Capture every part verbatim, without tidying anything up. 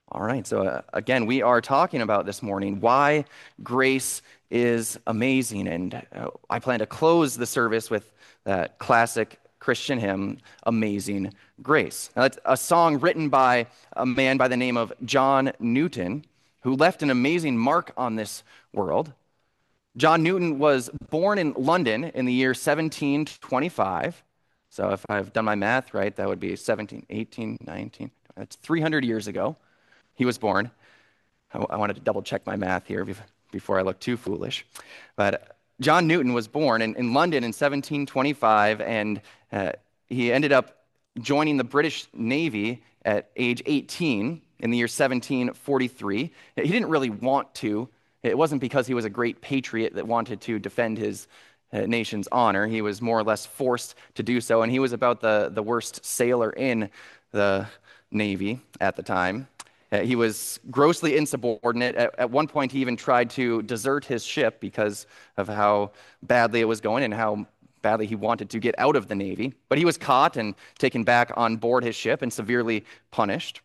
All right, so uh, again, we are talking about this morning why grace is amazing. And uh, I plan to close the service with that classic Christian hymn, Amazing Grace. Now, that's a song written by a man by the name of John Newton, who left an amazing mark on this world. John Newton was born in London in the year seventeen twenty-five. So if I've done my math right, that would be seventeen, eighteen, nineteen. That's three hundred years ago. He was born. I, I wanted to double check my math here bef- before I look too foolish. But John Newton was born in, in London in seventeen twenty-five, and uh, he ended up joining the British Navy at age eighteen in the year seventeen forty-three. He didn't really want to. It wasn't because he was a great patriot that wanted to defend his uh, nation's honor. He was more or less forced to do so, and he was about the, the worst sailor in the Navy at the time. Uh, he was grossly insubordinate. At, at one point, he even tried to desert his ship because of how badly it was going and how badly he wanted to get out of the Navy. But he was caught and taken back on board his ship and severely punished.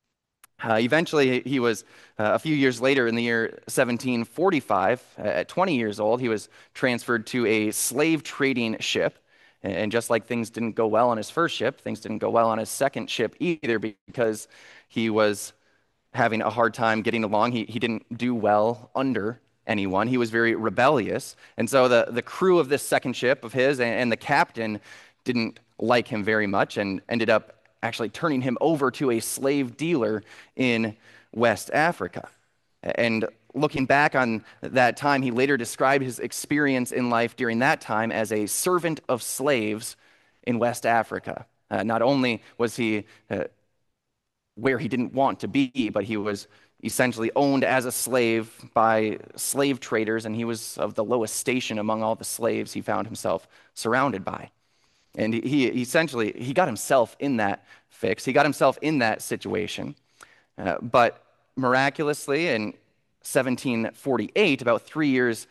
Uh, eventually, he was, uh, a few years later, in the year seventeen forty-five, uh, at twenty years old, he was transferred to a slave trading ship. And just like things didn't go well on his first ship, things didn't go well on his second ship either, because he was having a hard time getting along. He, he didn't do well under anyone. He was very rebellious. And so the, the crew of this second ship of his and, and the captain didn't like him very much and ended up actually turning him over to a slave dealer in West Africa. And looking back on that time, he later described his experience in life during that time as a servant of slaves in West Africa. Uh, not only was he uh, where he didn't want to be, but he was essentially owned as a slave by slave traders, and he was of the lowest station among all the slaves he found himself surrounded by. And he, he essentially, he got himself in that fix. He got himself in that situation. Uh, but miraculously, in seventeen forty-eight, about three years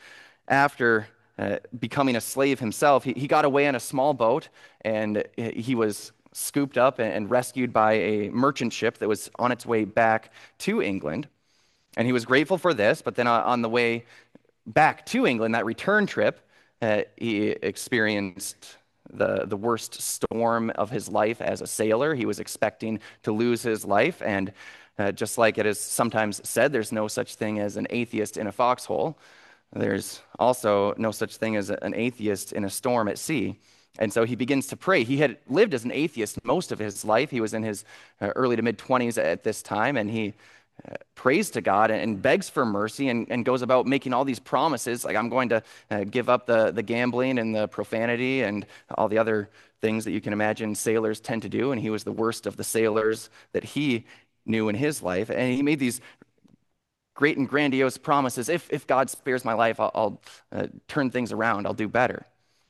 after uh, becoming a slave himself, he, he got away on a small boat, and he was scooped up and rescued by a merchant ship that was on its way back to England. And he was grateful for this, but then on the way back to England, that return trip, uh, he experienced the, the worst storm of his life as a sailor. He was expecting to lose his life, and uh, just like it is sometimes said, there's no such thing as an atheist in a foxhole. There's also no such thing as an atheist in a storm at sea. And so he begins to pray. He had lived as an atheist most of his life. He was in his uh, early to mid-twenties at this time, and he uh, prays to God and, and begs for mercy and, and goes about making all these promises, like, I'm going to uh, give up the, the gambling and the profanity and all the other things that you can imagine sailors tend to do, and he was the worst of the sailors that he knew in his life. And he made these great and grandiose promises. If, if God spares my life, I'll, I'll uh, turn things around. I'll do better.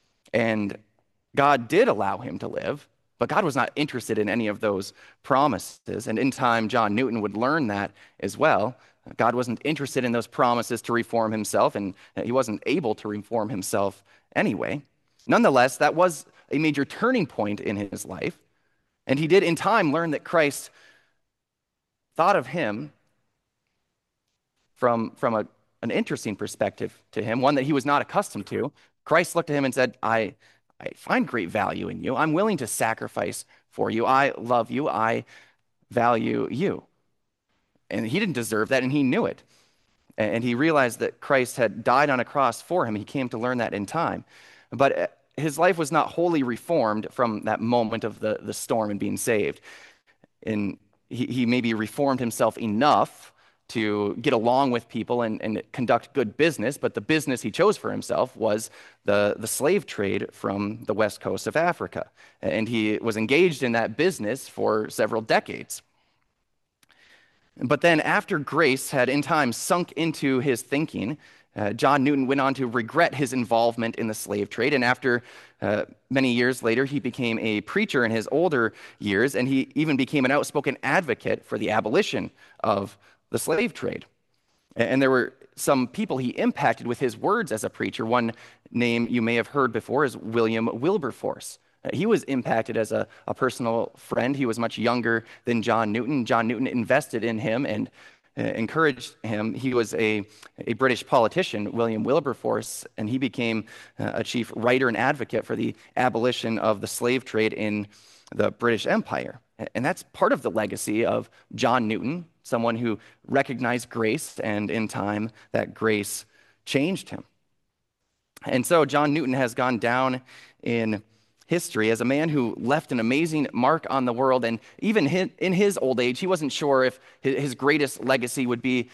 And God did allow him to live, but God was not interested in any of those promises. And in time, John Newton would learn that as well. God wasn't interested in those promises to reform himself, and he wasn't able to reform himself anyway. Nonetheless, that was a major turning point in his life. And he did in time learn that Christ thought of him from, from a, an interesting perspective to him, one that he was not accustomed to. Christ looked at him and said, I I find great value in you. I'm willing to sacrifice for you. I love you. I value you. And he didn't deserve that, and he knew it. And he realized that Christ had died on a cross for him. He came to learn that in time. But his life was not wholly reformed from that moment of the, the storm and being saved. And he, he maybe reformed himself enough to get along with people and, and conduct good business, but the business he chose for himself was the, the slave trade from the west coast of Africa. And he was engaged in that business for several decades. But then after grace had in time sunk into his thinking, uh, John Newton went on to regret his involvement in the slave trade, and after uh, many years later, he became a preacher in his older years, and he even became an outspoken advocate for the abolition of the slave trade. And there were some people he impacted with his words as a preacher. One name you may have heard before is William Wilberforce. He was impacted as a, a personal friend. He was much younger than John Newton. John Newton invested in him and uh, encouraged him. He was a, a British politician, William Wilberforce, and he became uh, a chief writer and advocate for the abolition of the slave trade in the British Empire. And that's part of the legacy of John Newton, someone who recognized grace, and in time, that grace changed him. And so John Newton has gone down in history as a man who left an amazing mark on the world. And even in his old age, he wasn't sure if his greatest legacy would be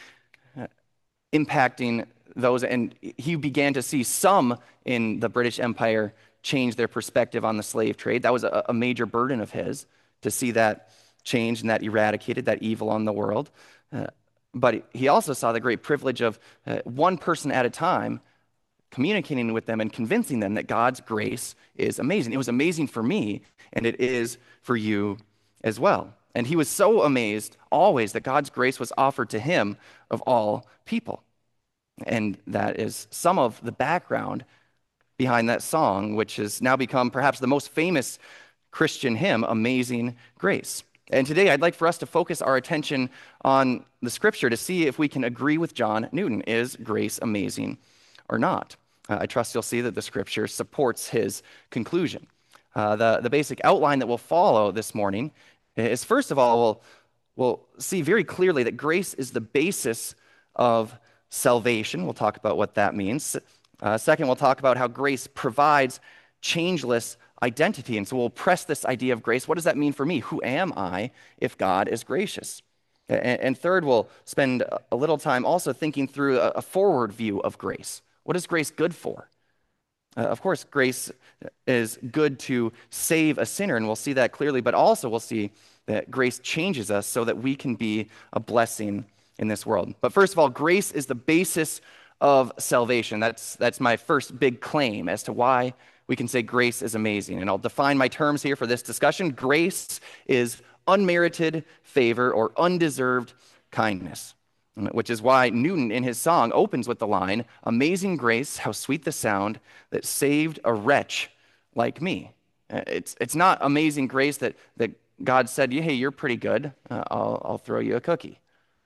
impacting those. And he began to see some in the British Empire change their perspective on the slave trade. That was a, a major burden of his, to see that change and that eradicated, that evil on the world. Uh, but he also saw the great privilege of uh, one person at a time communicating with them and convincing them that God's grace is amazing. It was amazing for me, and it is for you as well. And he was so amazed always that God's grace was offered to him of all people. And that is some of the background behind that song, which has now become perhaps the most famous Christian hymn, Amazing Grace. And today I'd like for us to focus our attention on the scripture to see if we can agree with John Newton. Is grace amazing or not? Uh, I trust you'll see that the scripture supports his conclusion. Uh, the, the basic outline that we'll follow this morning is, first of all, we'll, we'll see very clearly that grace is the basis of salvation. We'll talk about what that means. Uh, second, we'll talk about how grace provides changeless identity. And so we'll press this idea of grace. What does that mean for me? Who am I if God is gracious? And, and third, we'll spend a little time also thinking through a, a forward view of grace. What is grace good for? Uh, of course, grace is good to save a sinner, and we'll see that clearly, but also we'll see that grace changes us so that we can be a blessing in this world. But first of all, grace is the basis of salvation. That's, that's my first big claim as to why we can say grace is amazing. And I'll define my terms here for this discussion. Grace is unmerited favor or undeserved kindness, which is why Newton in his song opens with the line, "Amazing grace, how sweet the sound that saved a wretch like me." It's, it's not amazing grace that, that God said, hey, you're pretty good, uh, I'll, I'll throw you a cookie.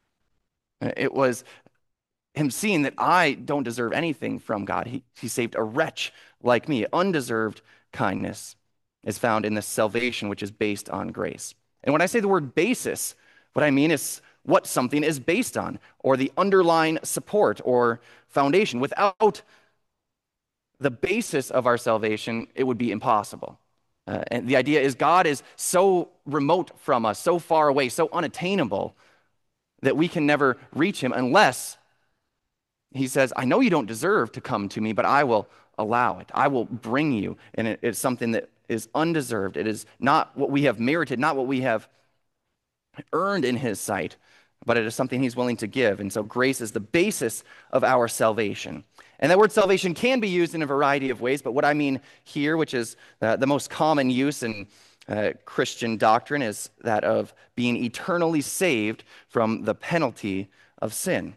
It was him seeing that I don't deserve anything from God. He, he saved a wretch like me. Undeserved kindness is found in this salvation, which is based on grace. And when I say the word basis, what I mean is what something is based on, or the underlying support or foundation. Without the basis of our salvation, it would be impossible. Uh, and the idea is God is so remote from us, so far away, so unattainable, that we can never reach him unless he says, I know you don't deserve to come to me, but I will allow it. I will bring you. And it, it's something that is undeserved. It is not what we have merited, not what we have earned in his sight, but it is something he's willing to give. And so grace is the basis of our salvation. And that word salvation can be used in a variety of ways, but what I mean here, which is uh, the most common use in uh, Christian doctrine, is that of being eternally saved from the penalty of sin.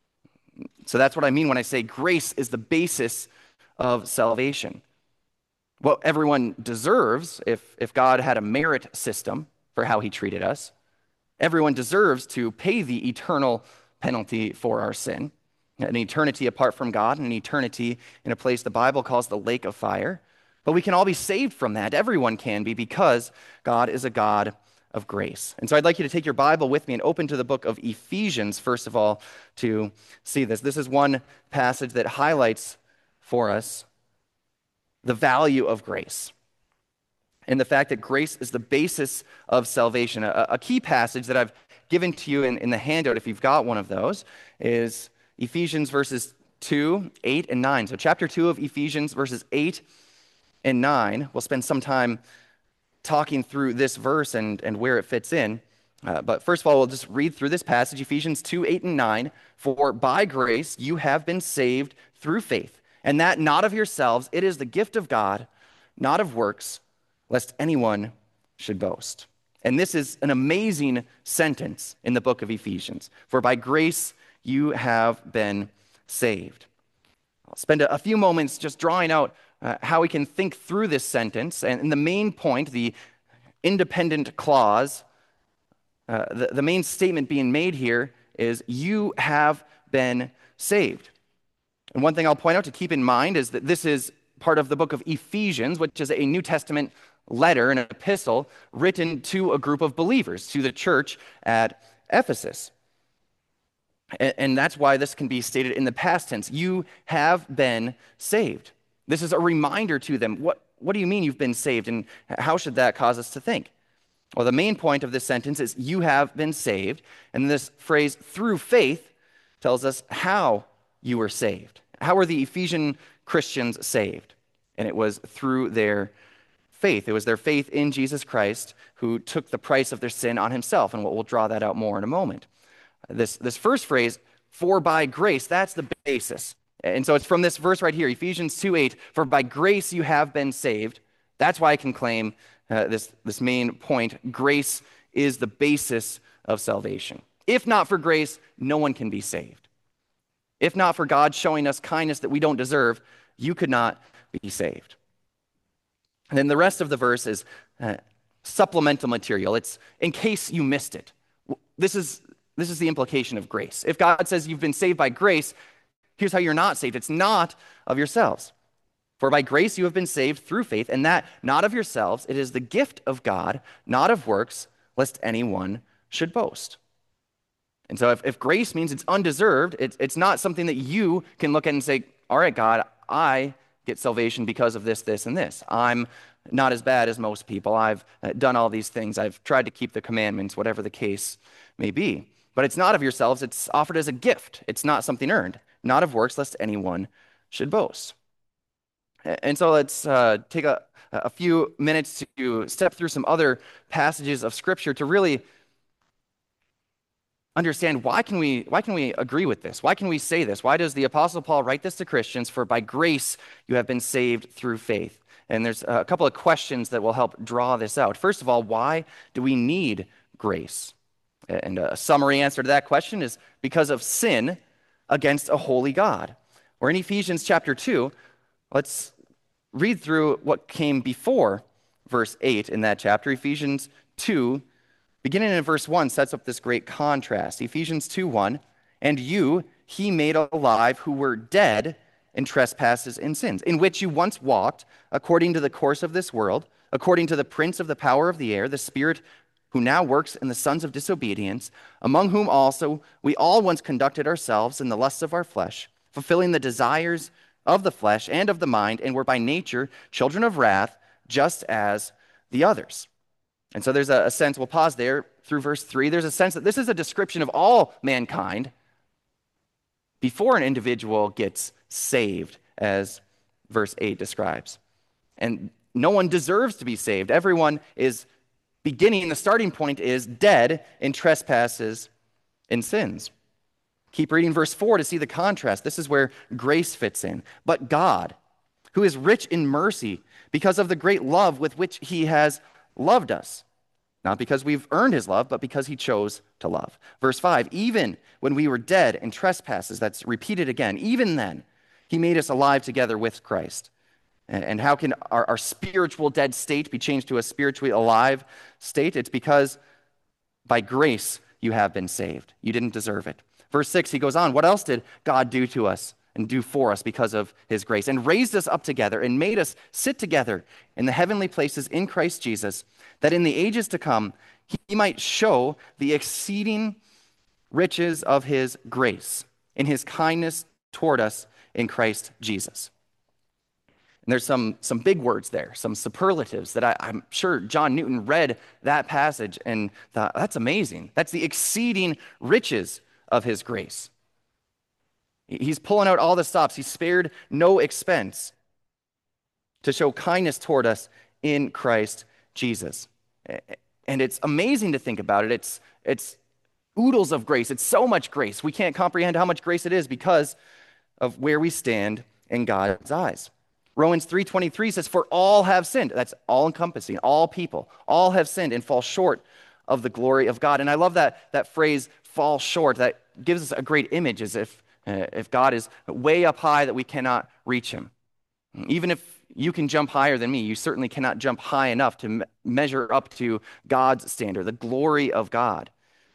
So that's what I mean when I say grace is the basis of salvation. What everyone deserves, if, if God had a merit system for how he treated us, everyone deserves to pay the eternal penalty for our sin, an eternity apart from God, and an eternity in a place the Bible calls the lake of fire. But we can all be saved from that. Everyone can be, because God is a God of grace. And so I'd like you to take your Bible with me and open to the book of Ephesians, first of all, to see this. This is one passage that highlights for us the value of grace and the fact that grace is the basis of salvation. A, a key passage that I've given to you in, in the handout, if you've got one of those, is Ephesians verses two, eight, and nine. So chapter two of Ephesians, verses eight and nine. We'll spend some time talking through this verse and, and where it fits in. Uh, but first of all, we'll just read through this passage, Ephesians two, eight, and nine. For by grace you have been saved through faith, and that not of yourselves, it is the gift of God, not of works, lest anyone should boast. And this is an amazing sentence in the book of Ephesians. For by grace you have been saved. I'll spend a, a few moments just drawing out uh, how we can think through this sentence. And, and the main point, the independent clause, uh, the, the main statement being made here is, you have been saved. And one thing I'll point out to keep in mind is that this is part of the book of Ephesians, which is a New Testament letter, an epistle written to a group of believers, to the church at Ephesus. And, and that's why this can be stated in the past tense. You have been saved. This is a reminder to them. What, what do you mean you've been saved? And how should that cause us to think? Well, the main point of this sentence is, you have been saved. And this phrase, through faith, tells us how you were saved. How were the Ephesian Christians saved? And it was through their faith. It was their faith in Jesus Christ, who took the price of their sin on himself. And we'll draw that out more in a moment. This, this first phrase, for by grace, that's the basis. And so it's from this verse right here, Ephesians two eight, for by grace you have been saved. That's why I can claim uh, this, this main point. Grace is the basis of salvation. If not for grace, no one can be saved. If not for God showing us kindness that we don't deserve, you could not be saved. And then the rest of the verse is uh, supplemental material. It's in case you missed it. This is, this is the implication of grace. If God says you've been saved by grace, here's how you're not saved. It's not of yourselves. For by grace you have been saved through faith, and that not of yourselves. It is the gift of God, not of works, lest anyone should boast. And so if, if grace means it's undeserved, it's, it's not something that you can look at and say, all right, God, I get salvation because of this, this, and this. I'm not as bad as most people. I've done all these things. I've tried to keep the commandments, whatever the case may be. But it's not of yourselves. It's offered as a gift. It's not something earned. Not of works, lest anyone should boast. And so let's uh, take a, a few minutes to step through some other passages of Scripture to really understand why can we why can we agree with this? Why can we say this? Why does the Apostle Paul write this to Christians? For by grace you have been saved through faith. And there's a couple of questions that will help draw this out. First of all, why do we need grace? And a summary answer to that question is because of sin against a holy God. We're in Ephesians chapter two. Let's read through what came before verse eight in that chapter. Ephesians two, beginning in verse one, sets up this great contrast. Ephesians two one, and you he made alive who were dead in trespasses and sins, in which you once walked according to the course of this world, according to the prince of the power of the air, the spirit who now works in the sons of disobedience, among whom also we all once conducted ourselves in the lusts of our flesh, fulfilling the desires of the flesh and of the mind, and were by nature children of wrath, just as the others. And so there's a, a sense, we'll pause there through verse three, there's a sense that this is a description of all mankind before an individual gets saved, as verse eight describes. And no one deserves to be saved. Everyone is beginning, the starting point is dead in trespasses and sins. Keep reading verse four to see the contrast. This is where grace fits in. But God, who is rich in mercy, because of the great love with which he has loved us, not because we've earned his love, but because he chose to love. Verse five, even when we were dead in trespasses, that's repeated again, even then, he made us alive together with Christ. And how can our, our spiritual dead state be changed to a spiritually alive state? It's because by grace you have been saved. You didn't deserve it. Verse six, he goes on, what else did God do to us and do for us because of his grace? And raised us up together and made us sit together in the heavenly places in Christ Jesus, that in the ages to come he might show the exceeding riches of his grace in his kindness toward us in Christ Jesus. And there's some, some big words there, some superlatives that I, I'm sure John Newton read that passage and thought, that's amazing. That's the exceeding riches of his grace. He's pulling out all the stops. He spared no expense to show kindness toward us in Christ Jesus. And it's amazing to think about it. It's, it's oodles of grace. It's so much grace. We can't comprehend how much grace it is because of where we stand in God's eyes. Romans three twenty-three says, for all have sinned. That's all-encompassing. All people. All have sinned and fall short of the glory of God. And I love that, that phrase, fall short. That gives us a great image as if, uh, if God is way up high that we cannot reach him. Even if you can jump higher than me. You certainly cannot jump high enough to me- measure up to God's standard, the glory of God.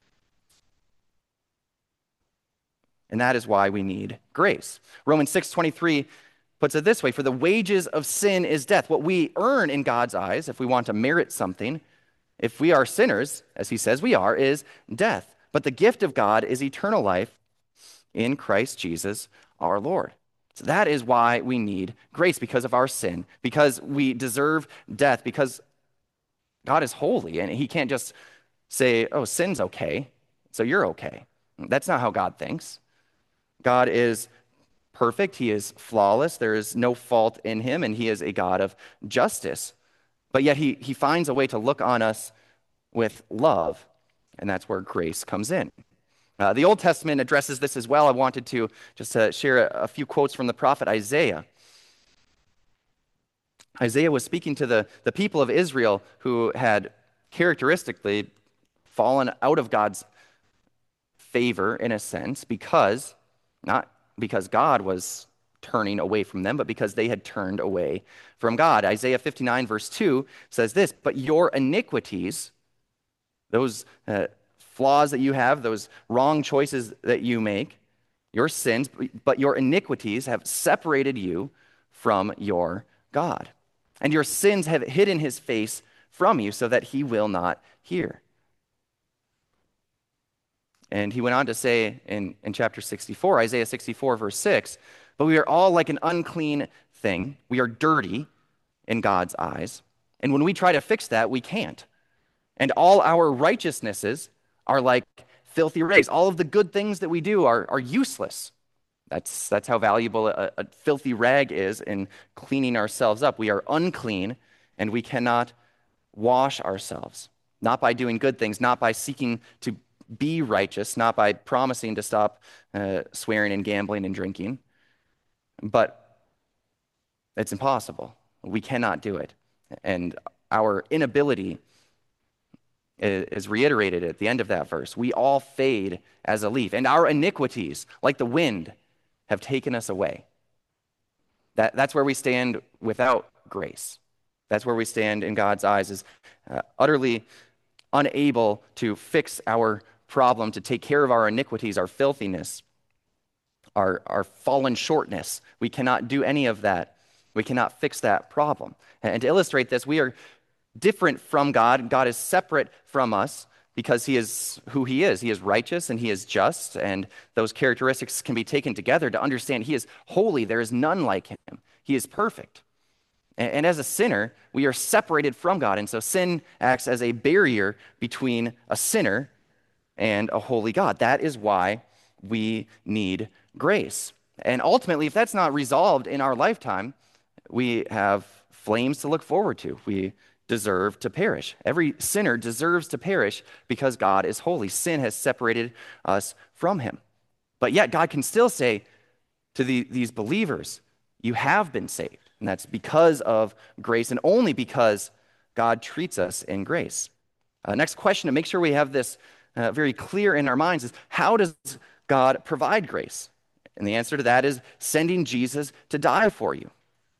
And that is why we need grace. Romans six twenty-three puts it this way: for the wages of sin is death. What we earn in God's eyes, if we want to merit something, if we are sinners, as he says we are, is death. But the gift of God is eternal life in Christ Jesus our Lord. So that is why we need grace, because of our sin, because we deserve death, because God is holy and he can't just say, oh, sin's okay, so you're okay. That's not how God thinks. God is perfect. He is flawless. There is no fault in him, and he is a God of justice. But yet he, he finds a way to look on us with love, and that's where grace comes in. Uh, the Old Testament addresses this as well. I wanted to just uh, share a, a few quotes from the prophet Isaiah. Isaiah was speaking to the, the people of Israel who had characteristically fallen out of God's favor, in a sense, because, not because God was turning away from them, but because they had turned away from God. Isaiah fifty-nine verse two says this: but your iniquities, those uh, flaws that you have, those wrong choices that you make, your sins, but your iniquities have separated you from your God. And your sins have hidden his face from you so that he will not hear. And he went on to say in, in chapter sixty-four, Isaiah sixty-four, verse six, but we are all like an unclean thing. We are dirty in God's eyes. And when we try to fix that, we can't. And all our righteousnesses are like filthy rags. All of the good things that we do are, are useless. That's, that's how valuable a, a filthy rag is in cleaning ourselves up. We are unclean, and we cannot wash ourselves. Not by doing good things, not by seeking to be righteous, not by promising to stop uh, swearing and gambling and drinking. But it's impossible. We cannot do it. And our inability is reiterated at the end of that verse. We all fade as a leaf, and our iniquities, like the wind, have taken us away. That, that's where we stand without grace. That's where we stand in God's eyes, is uh, utterly unable to fix our problem, to take care of our iniquities, our filthiness, our, our fallen shortness. We cannot do any of that. We cannot fix that problem. And to illustrate this, we are different from God. God is separate from us because he is who he is. He is righteous and he is just, and those characteristics can be taken together to understand he is holy. There is none like him. He is perfect. And, and as a sinner, we are separated from God, and so sin acts as a barrier between a sinner and a holy God. That is why we need grace. And ultimately, if that's not resolved in our lifetime, we have flames to look forward to. We deserve to perish. Every sinner deserves to perish because God is holy. Sin has separated us from him. But yet God can still say to the, these believers, you have been saved. And that's because of grace, and only because God treats us in grace. Uh, next question, to make sure we have this uh, very clear in our minds, is how does God provide grace? And the answer to that is sending Jesus to die for you.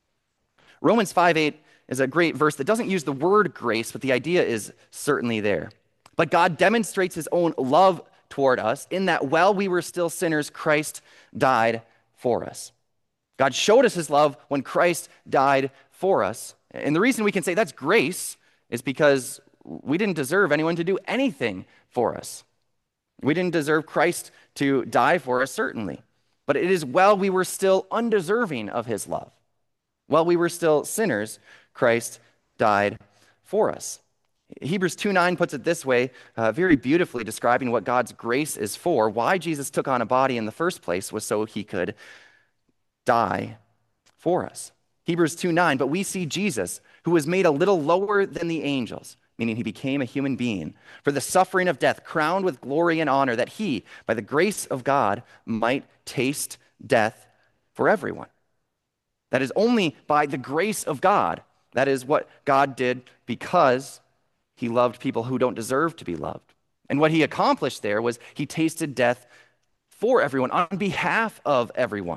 Romans five eight is a great verse that doesn't use the word grace, but the idea is certainly there. But God demonstrates his own love toward us in that while we were still sinners, Christ died for us. God showed us his love when Christ died for us. And the reason we can say that's grace is because we didn't deserve anyone to do anything for us. We didn't deserve Christ to die for us, certainly. But it is while we were still undeserving of his love, while we were still sinners, Christ died for us. Hebrews two nine puts it this way, uh, very beautifully describing what God's grace is for. Why Jesus took on a body in the first place was so he could die for us. Hebrews two nine, but we see Jesus, who was made a little lower than the angels, meaning he became a human being, for the suffering of death, crowned with glory and honor, that he, by the grace of God, might taste death for everyone. That is only by the grace of God. That is what God did because he loved people who don't deserve to be loved. And what he accomplished there was he tasted death for everyone, on behalf of everyone.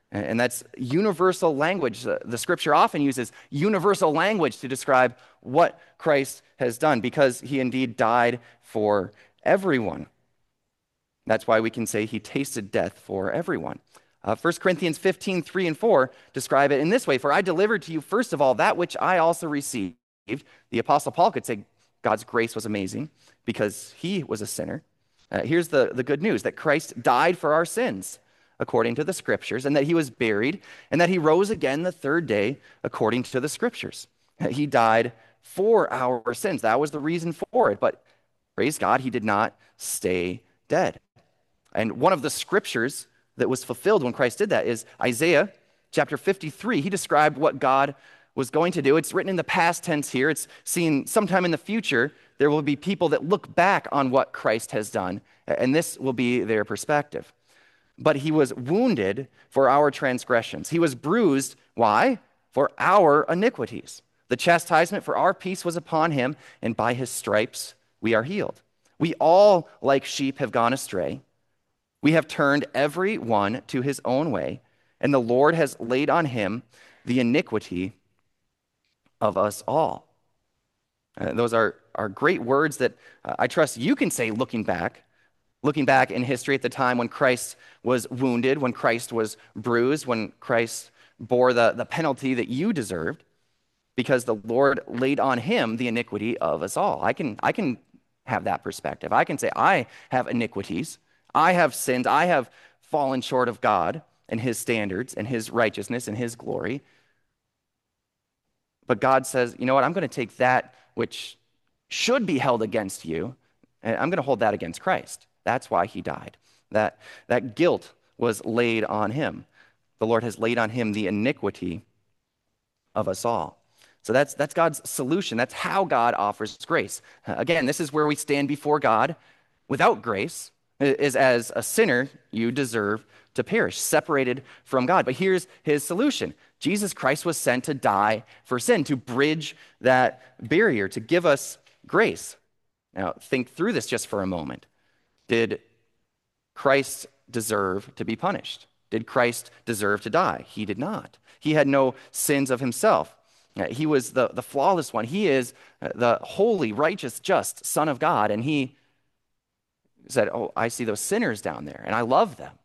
And that's universal language. The, the scripture often uses universal language to describe what Christ has done because he indeed died for everyone. That's why we can say he tasted death for everyone. Uh, First Corinthians fifteen, three and four describe it in this way. For I delivered to you, first of all, that which I also received. The Apostle Paul could say God's grace was amazing because he was a sinner. Uh, here's the, the good news, that Christ died for our sins according to the scriptures, and that he was buried, and that he rose again the third day according to the scriptures. He died for our sins. That was the reason for it. But praise God, he did not stay dead. And one of the scriptures that was fulfilled when Christ did that is Isaiah chapter fifty-three. He described what God was going to do. It's written in the past tense here. It's seen sometime in the future. There will be people that look back on what Christ has done, and this will be their perspective. But he was wounded for our transgressions. He was bruised, why? For our iniquities. The chastisement for our peace was upon him, and by his stripes we are healed. We all, like sheep, have gone astray. We have turned every one to his own way, and the Lord has laid on him the iniquity of us all. Uh, those are, are great words that uh, I trust you can say looking back. Looking back in history at the time when Christ was wounded, when Christ was bruised, when Christ bore the, the penalty that you deserved, because the Lord laid on him the iniquity of us all. I can, I can have that perspective. I can say, I have iniquities. I have sinned. I have fallen short of God and his standards and his righteousness and his glory. But God says, you know what? I'm going to take that which should be held against you, and I'm going to hold that against Christ. That's why he died. That, that guilt was laid on him. The Lord has laid on him the iniquity of us all. So that's, that's God's solution. That's how God offers grace. Uh, again, this is where we stand before God without grace, is as a sinner, you deserve to perish, separated from God. But here's his solution. Jesus Christ was sent to die for sin, to bridge that barrier, to give us grace. Now, think through this just for a moment. Did Christ deserve to be punished? Did Christ deserve to die? He did not. He had no sins of himself. He was the, the flawless one. He is the holy, righteous, just Son of God. And he said, oh, I see those sinners down there, and I love them.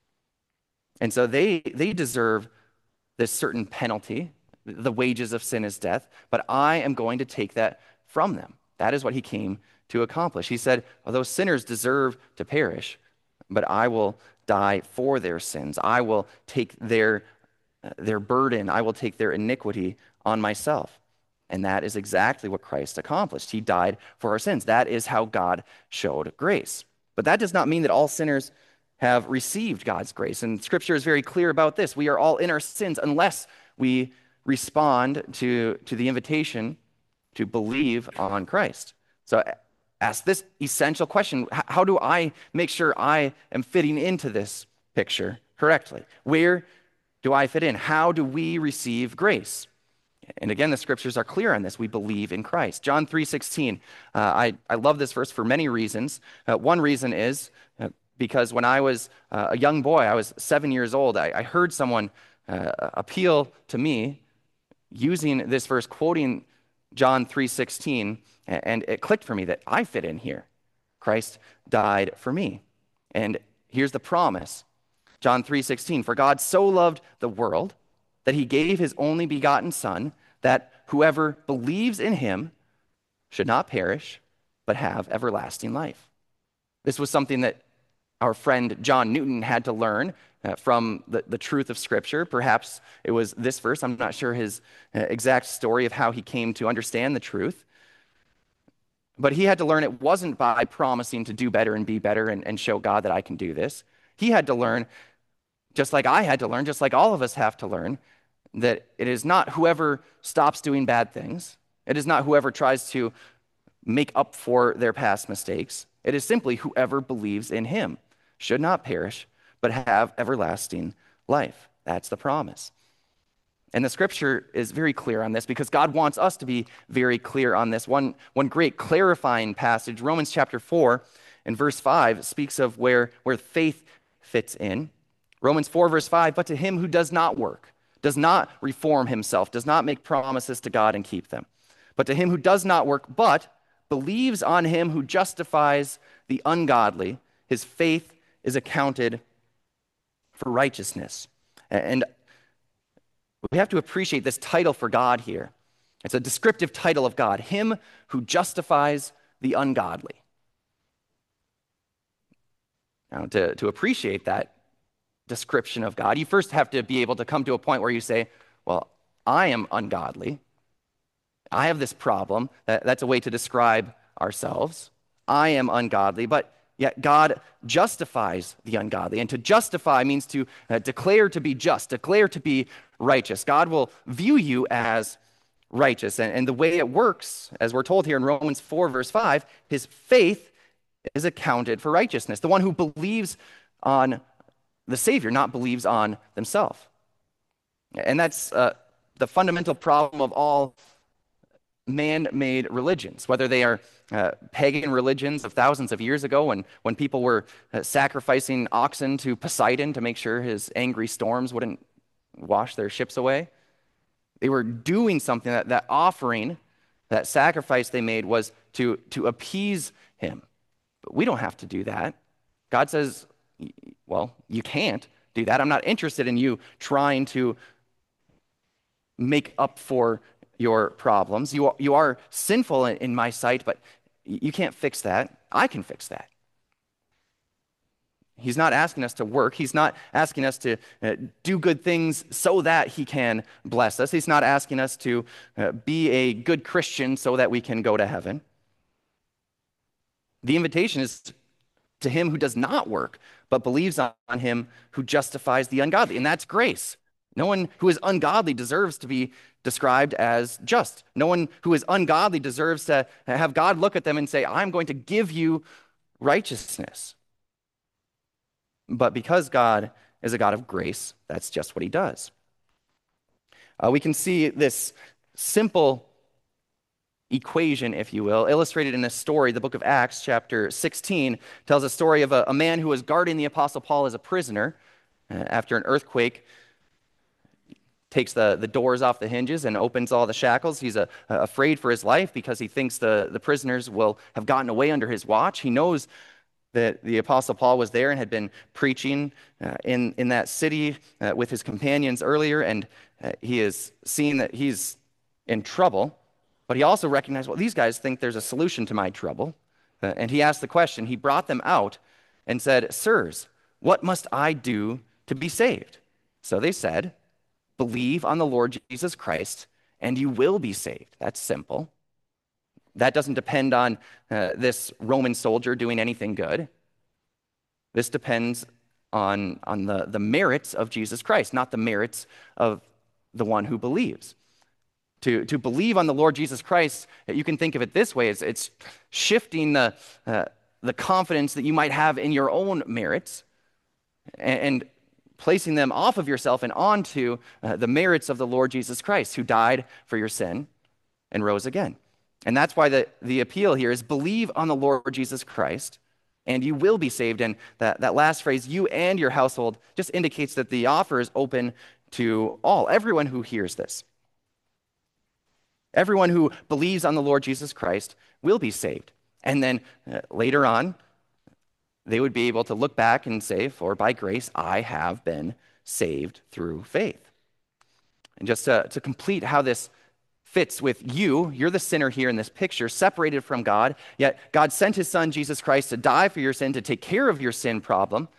And so they, they deserve this certain penalty. The wages of sin is death, but I am going to take that from them. That is what he came to accomplish. He said, well, those sinners deserve to perish, but I will die for their sins. I will take their, uh, their burden. I will take their iniquity on myself. And that is exactly what Christ accomplished. He died for our sins. That is how God showed grace. But that does not mean that all sinners have received God's grace. And Scripture is very clear about this. We are all in our sins unless we respond to, to the invitation to believe on Christ. So ask this essential question: how do I make sure I am fitting into this picture correctly? Where do I fit in? How do we receive grace? And again, the scriptures are clear on this. We believe in Christ. John three sixteen. Uh, I, I love this verse for many reasons. Uh, one reason is uh, because when I was uh, a young boy, I was seven years old, I, I heard someone uh, appeal to me using this verse, quoting John three sixteen, and it clicked for me that I fit in here. Christ died for me. And here's the promise. John three sixteen, for God so loved the world that he gave his only begotten Son, that whoever believes in him should not perish, but have everlasting life. This was something that our friend John Newton had to learn uh, from the, the truth of Scripture. Perhaps it was this verse. I'm not sure his uh, exact story of how he came to understand the truth. But he had to learn it wasn't by promising to do better and be better and, and show God that I can do this. He had to learn, just like I had to learn, just like all of us have to learn, that it is not whoever stops doing bad things. It is not whoever tries to make up for their past mistakes. It is simply whoever believes in him should not perish, but have everlasting life. That's the promise. And the scripture is very clear on this because God wants us to be very clear on this. One, one great clarifying passage, Romans chapter four and verse five, speaks of where, where faith fits in. Romans four, verse five, but to him who does not work, does not reform himself, does not make promises to God and keep them, but to him who does not work, but believes on him who justifies the ungodly, his faith is accounted for righteousness. And we have to appreciate this title for God here. It's a descriptive title of God, him who justifies the ungodly. Now, to, to appreciate that description of God, you first have to be able to come to a point where you say, well, I am ungodly. I have this problem. That, that's a way to describe ourselves. I am ungodly, but yet God justifies the ungodly. And to justify means to uh, declare to be just, declare to be righteous. God will view you as righteous. And, and the way it works, as we're told here in Romans four, verse five, his faith is accounted for righteousness. The one who believes on the Savior, not believes on themselves. And that's uh, the fundamental problem of all man-made religions, whether they are uh, pagan religions of thousands of years ago when, when people were uh, sacrificing oxen to Poseidon to make sure his angry storms wouldn't wash their ships away. They were doing something, that, that offering, that sacrifice they made was to, to appease him. But we don't have to do that. God says, well, you can't do that. I'm not interested in you trying to make up for your problems. You are, you are sinful in, in my sight, but you can't fix that. I can fix that. He's not asking us to work. He's not asking us to uh, do good things so that he can bless us. He's not asking us to uh, be a good Christian so that we can go to heaven. The invitation is to him who does not work, but believes on him who justifies the ungodly. And that's grace. No one who is ungodly deserves to be described as just. No one who is ungodly deserves to have God look at them and say, I'm going to give you righteousness. But because God is a God of grace, that's just what he does. Uh, we can see this simple equation, if you will, illustrated in a story. The book of Acts, chapter sixteen, tells a story of a, a man who was guarding the Apostle Paul as a prisoner uh, after an earthquake takes the, the doors off the hinges and opens all the shackles. He's uh, afraid for his life because he thinks the, the prisoners will have gotten away under his watch. He knows that the Apostle Paul was there and had been preaching uh, in, in that city uh, with his companions earlier, and uh, he is seeing that he's in trouble, but he also recognized, well, these guys think there's a solution to my trouble. Uh, and he asked the question. He brought them out and said, Sirs, what must I do to be saved? So they said, believe on the Lord Jesus Christ, and you will be saved. That's simple. That doesn't depend on uh, this Roman soldier doing anything good. This depends on, on the, the merits of Jesus Christ, not the merits of the one who believes. To, to believe on the Lord Jesus Christ, you can think of it this way, it's, it's shifting the, uh, the confidence that you might have in your own merits and, and placing them off of yourself and onto uh, the merits of the Lord Jesus Christ, who died for your sin and rose again. And that's why the, the appeal here is believe on the Lord Jesus Christ, and you will be saved. And that, that last phrase, you and your household, just indicates that the offer is open to all, everyone who hears this. Everyone who believes on the Lord Jesus Christ will be saved. And then uh, later on, they would be able to look back and say, for by grace I have been saved through faith. And just to, to complete how this fits with you, you're the sinner here in this picture, separated from God, yet God sent his son, Jesus Christ, to die for your sin, to take care of your sin problem.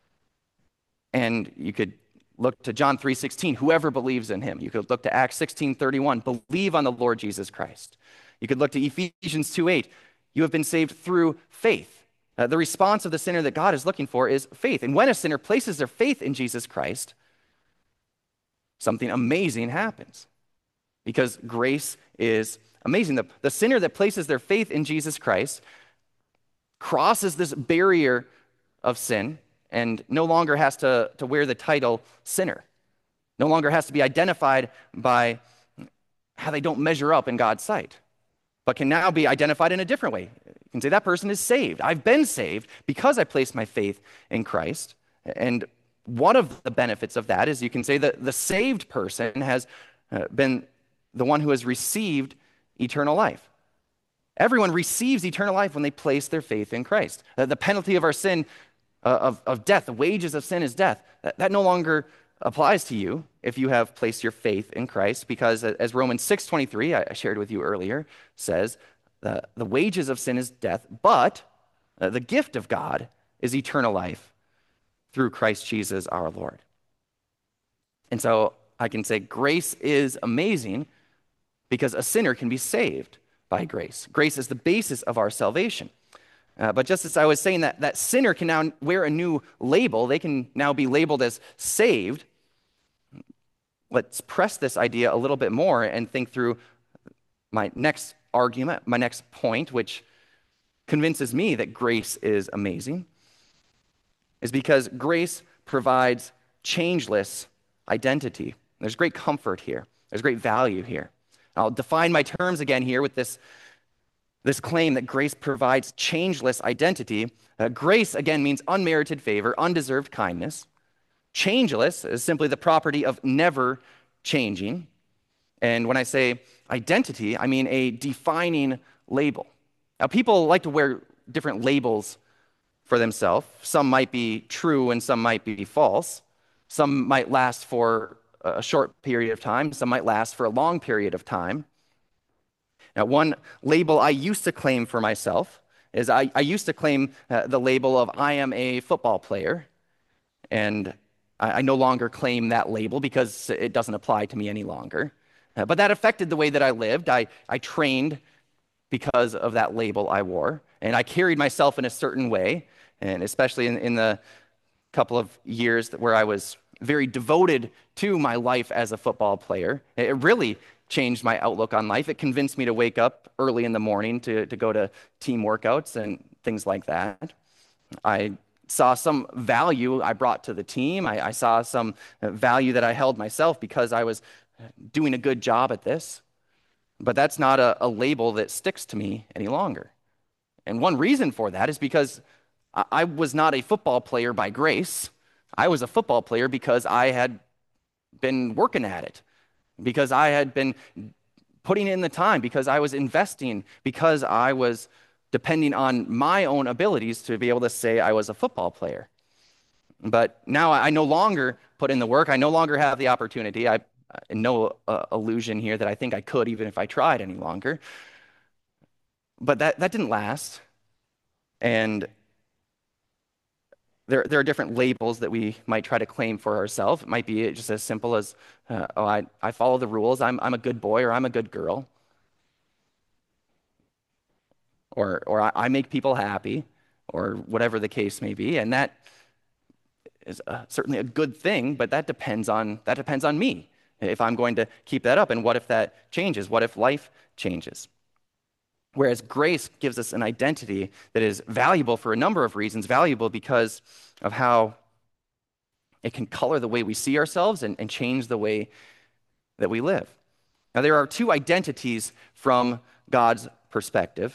And you could look to John three sixteen, whoever believes in him. You could look to Acts sixteen thirty-one, believe on the Lord Jesus Christ. You could look to Ephesians two eight, you have been saved through faith. Uh, the response of the sinner that God is looking for is faith. And when a sinner places their faith in Jesus Christ, something amazing happens. Because grace is amazing. The, the sinner that places their faith in Jesus Christ crosses this barrier of sin and no longer has to, to wear the title sinner. No longer has to be identified by how they don't measure up in God's sight, but can now be identified in a different way. You can say that person is saved. I've been saved because I placed my faith in Christ. And one of the benefits of that is you can say that the saved person has uh, been the one who has received eternal life. Everyone receives eternal life when they place their faith in Christ. Uh, the penalty of our sin, uh, of, of death, the wages of sin is death. That, that no longer applies to you if you have placed your faith in Christ, because uh, as Romans six twenty-three, I, I shared with you earlier, says, uh, the wages of sin is death, but uh, the gift of God is eternal life through Christ Jesus our Lord. And so I can say grace is amazing because a sinner can be saved by grace. Grace is the basis of our salvation. Uh, but just as I was saying that that sinner can now wear a new label, they can now be labeled as saved. Let's press this idea a little bit more and think through my next argument, my next point, which convinces me that grace is amazing, is because grace provides changeless identity. There's great comfort here. There's great value here. I'll define my terms again here with this, this claim that grace provides changeless identity. Uh, grace, again, means unmerited favor, undeserved kindness. Changeless is simply the property of never changing. And when I say identity, I mean a defining label. Now, people like to wear different labels for themselves. Some might be true and some might be false. Some might last for a short period of time. Some might last for a long period of time. Now, one label I used to claim for myself is I, I used to claim uh, the label of I am a football player, and I, I no longer claim that label because it doesn't apply to me any longer. Uh, but that affected the way that I lived. I, I trained because of that label I wore, and I carried myself in a certain way, and especially in, in the couple of years where I was very devoted to my life as a football player. It really changed my outlook on life. It convinced me to wake up early in the morning to, to go to team workouts and things like that. I saw some value I brought to the team. I, I saw some value that I held myself because I was doing a good job at this. But that's not a, a label that sticks to me any longer. And one reason for that is because I, I was not a football player by grace. I was a football player because I had been working at it, because I had been putting in the time, because I was investing, because I was depending on my own abilities to be able to say I was a football player. But now I no longer put in the work. I no longer have the opportunity. I no uh, illusion here that I think I could even if I tried any longer. But that, that didn't last. And There, there are different labels that we might try to claim for ourselves. It might be just as simple as, uh, oh, I, I follow the rules, I'm, I'm a good boy, or I'm a good girl. Or, or I, I make people happy, or whatever the case may be. And that is uh, certainly a good thing, but that depends on, that depends on me, if I'm going to keep that up. And what if that changes? What if life changes? Whereas grace gives us an identity that is valuable for a number of reasons, valuable because of how it can color the way we see ourselves and, and change the way that we live. Now, there are two identities from God's perspective,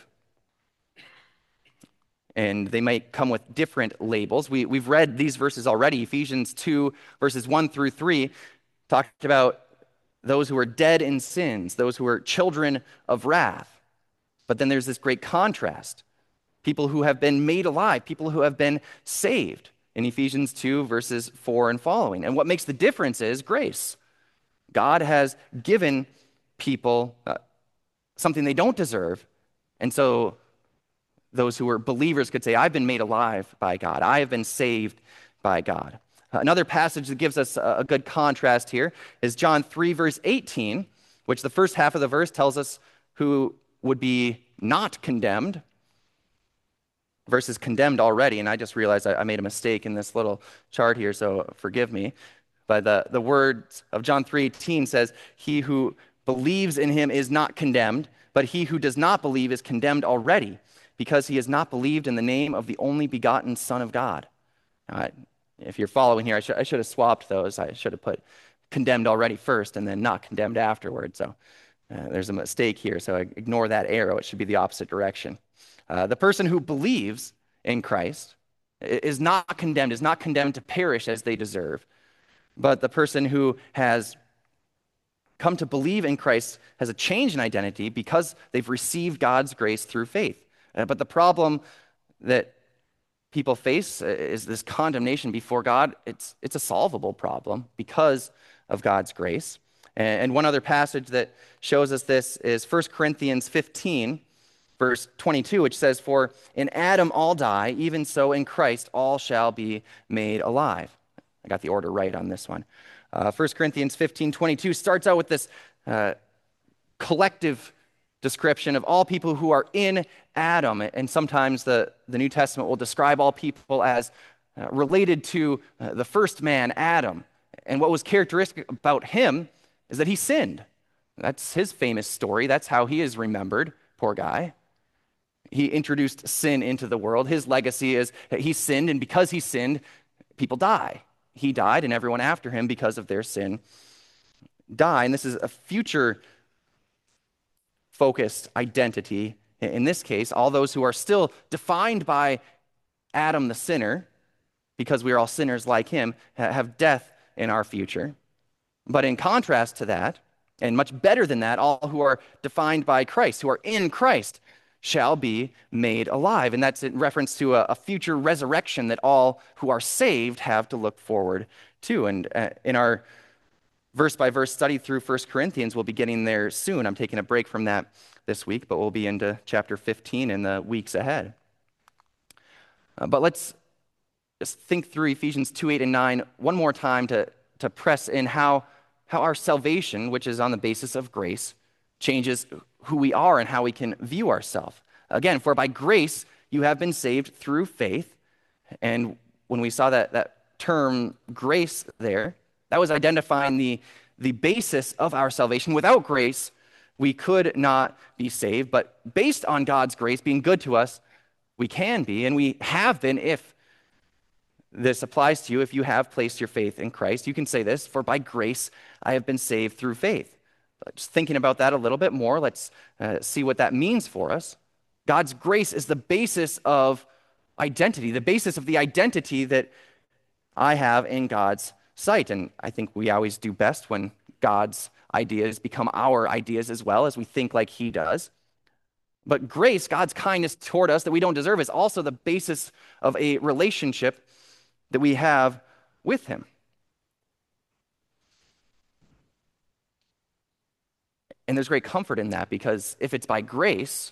and they might come with different labels. We, we've read these verses already. Ephesians two, verses one through three, talked about those who are dead in sins, those who are children of wrath. But then there's this great contrast. People who have been made alive, people who have been saved in Ephesians two, verses four and following. And what makes the difference is grace. God has given people uh, something they don't deserve. And so those who are believers could say, I've been made alive by God. I have been saved by God. Uh, another passage that gives us a, a good contrast here is John three, verse eighteen, which the first half of the verse tells us who would be not condemned versus condemned already. And I just realized I, I made a mistake in this little chart here, so forgive me. But the, the words of John three eighteen says, he who believes in him is not condemned, but he who does not believe is condemned already, because he has not believed in the name of the only begotten Son of God. Now, if you're following here, I, sh- I should have swapped those. I should have put condemned already first and then not condemned afterward. So Uh, there's a mistake here, so ignore that arrow. It should be the opposite direction. Uh, the person who believes in Christ is not condemned, is not condemned to perish as they deserve. But the person who has come to believe in Christ has a change in identity because they've received God's grace through faith. Uh, but the problem that people face is this condemnation before God. It's, it's a solvable problem because of God's grace. And, and one other passage that shows us this is First Corinthians fifteen, verse twenty-two, which says, "For in Adam all die, even so in Christ all shall be made alive." I got the order right on this one. Uh, First Corinthians fifteen, twenty-two starts out with this uh, collective description of all people who are in Adam. And sometimes the, the New Testament will describe all people as uh, related to uh, the first man, Adam. And what was characteristic about him is that he sinned. That's his famous story. That's how he is remembered, poor guy. He introduced sin into the world. His legacy is that he sinned, and because he sinned, people die. He died, and everyone after him, because of their sin, die. And this is a future focused identity. In this case, all those who are still defined by Adam the sinner, because we are all sinners like him, have death in our future. But in contrast to that, and much better than that, all who are defined by Christ, who are in Christ, shall be made alive. And that's in reference to a, a future resurrection that all who are saved have to look forward to. And uh, in our verse-by-verse study through First Corinthians, we'll be getting there soon. I'm taking a break from that this week, but we'll be into chapter fifteen in the weeks ahead. Uh, but let's just think through Ephesians two, eight, and nine one more time to, to press in how, how our salvation, which is on the basis of grace, changes who we are and how we can view ourselves. Again, for by grace you have been saved through faith. And when we saw that, that term grace there, that was identifying the, the basis of our salvation. Without grace, we could not be saved. But based on God's grace being good to us, we can be, and we have been if this applies to you. If you have placed your faith in Christ, you can say this: "For by grace I have been saved through faith." Just thinking about that a little bit more, let's uh, see what that means for us. God's grace is the basis of identity, the basis of the identity that I have in God's sight. And I think we always do best when God's ideas become our ideas as well, as we think like he does. But grace, God's kindness toward us that we don't deserve, is also the basis of a relationship that we have with him. And there's great comfort in that, because if it's by grace,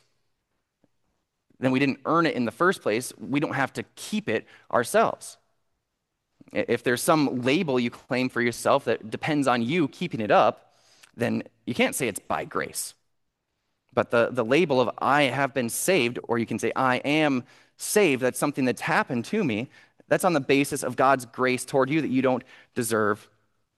then we didn't earn it in the first place. We don't have to keep it ourselves. If there's some label you claim for yourself that depends on you keeping it up, then you can't say it's by grace. But the, the label of "I have been saved," or you can say "I am saved," that's something that's happened to me, that's on the basis of God's grace toward you that you don't deserve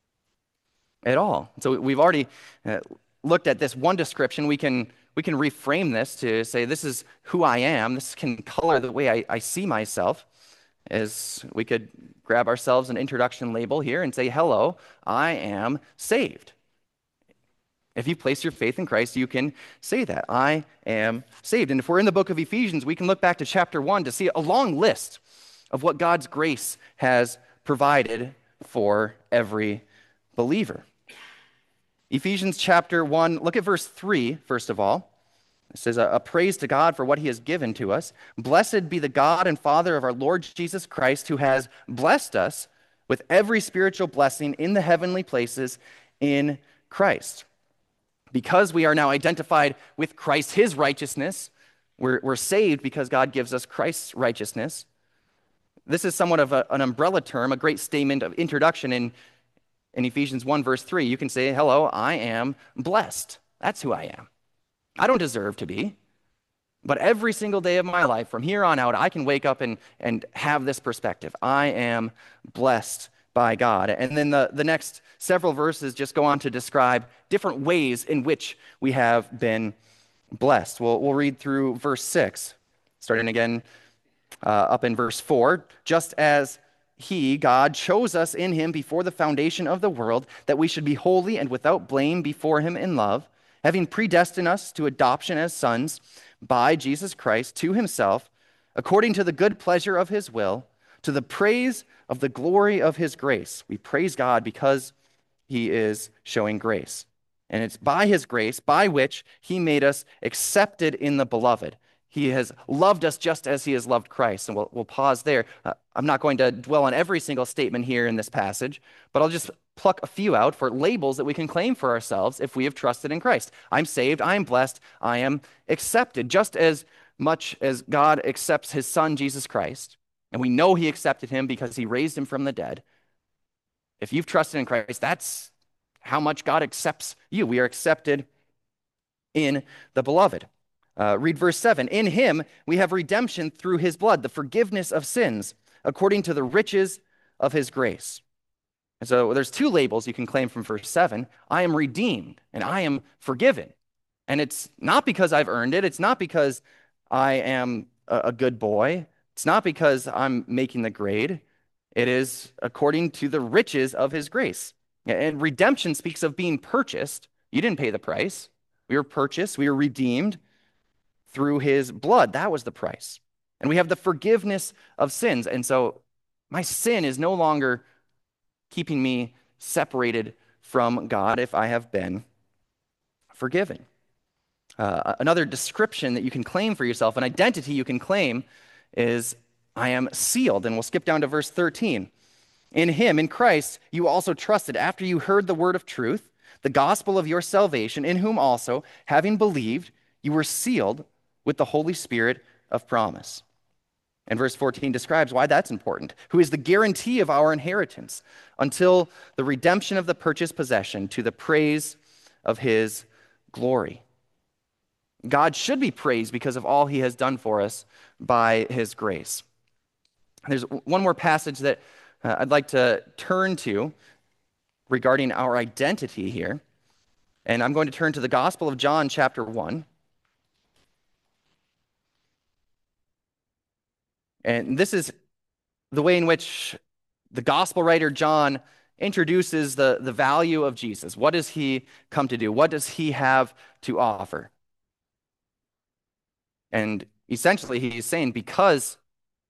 at all. So we've already uh, looked at this one description. We can we can reframe this to say this is who I am. This can color the way I, I see myself. As we could grab ourselves an introduction label here and say, "Hello, I am saved." If you place your faith in Christ, you can say that. I am saved. And if we're in the book of Ephesians, we can look back to chapter one to see a long list of what God's grace has provided for every believer. Ephesians chapter one, look at verse three, first of all. It says, a praise to God for what he has given to us. "Blessed be the God and Father of our Lord Jesus Christ, who has blessed us with every spiritual blessing in the heavenly places in Christ." Because we are now identified with Christ, his righteousness, we're, we're saved because God gives us Christ's righteousness. This is somewhat of a, an umbrella term, a great statement of introduction in, in Ephesians one, verse three. You can say, "Hello, I am blessed." That's who I am. I don't deserve to be, but every single day of my life, from here on out, I can wake up and, and have this perspective. I am blessed by God. And then the, the next several verses just go on to describe different ways in which we have been blessed. We'll, we'll read through verse six, starting again uh, up in verse four. "Just as he, God, chose us in him before the foundation of the world, that we should be holy and without blame before him in love, having predestined us to adoption as sons by Jesus Christ to himself, according to the good pleasure of his will, to the praise of the glory of his grace. We praise God because he is showing grace. And it's by his grace, by which he made us accepted in the beloved. He has loved us just as he has loved Christ. And we'll, we'll pause there. Uh, I'm not going to dwell on every single statement here in this passage, but I'll just pluck a few out for labels that we can claim for ourselves if we have trusted in Christ. I'm saved, I am blessed, I am accepted, just as much as God accepts his son, Jesus Christ. And we know he accepted him because he raised him from the dead. If you've trusted in Christ, that's how much God accepts you. We are accepted in the beloved. Uh, read verse seven. In him we have redemption through his blood, the forgiveness of sins, according to the riches of his grace. And so there's two labels you can claim from verse seven. I am redeemed and I am forgiven. And it's not because I've earned it. It's not because I am a, a good boy. It's not because I'm making the grade. It is according to the riches of his grace. And redemption speaks of being purchased. You didn't pay the price. We were purchased. We were redeemed through his blood. That was the price. And we have the forgiveness of sins. And so my sin is no longer keeping me separated from God if I have been forgiven. Uh, another description that you can claim for yourself, an identity you can claim, is I am sealed. And we'll skip down to verse thirteen. In him, in Christ, you also trusted after you heard the word of truth, the gospel of your salvation, in whom also, having believed, you were sealed with the Holy Spirit of promise. And verse fourteen describes why that's important, who is the guarantee of our inheritance until the redemption of the purchased possession to the praise of his glory. God should be praised because of all he has done for us by his grace. There's one more passage that uh, I'd like to turn to regarding our identity here. And I'm going to turn to the Gospel of John, chapter one. And this is the way in which the gospel writer John introduces the, the value of Jesus. What does he come to do? What does he have to offer? And essentially, he's saying because